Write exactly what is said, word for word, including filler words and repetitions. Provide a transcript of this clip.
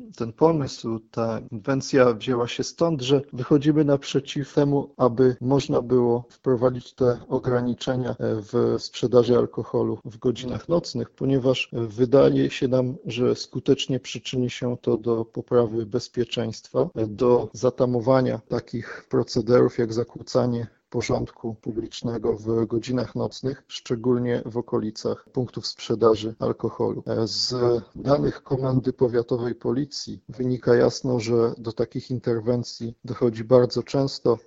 ten pomysł, ta inwencja wzięła się stąd, że wychodzimy naprzeciw temu, aby można było wprowadzić te ograniczenia w sprzedaży alkoholu w godzinach nocnych, ponieważ wydaje się nam, że skutecznie przyczyni się to do poprawy bezpieczeństwa, do zatamowania takich procederów jak zakłócanie porządku publicznego w godzinach nocnych, szczególnie w okolicach punktów sprzedaży alkoholu. Z danych Komendy Powiatowej Policji wynika jasno, że do takich interwencji dochodzi bardzo często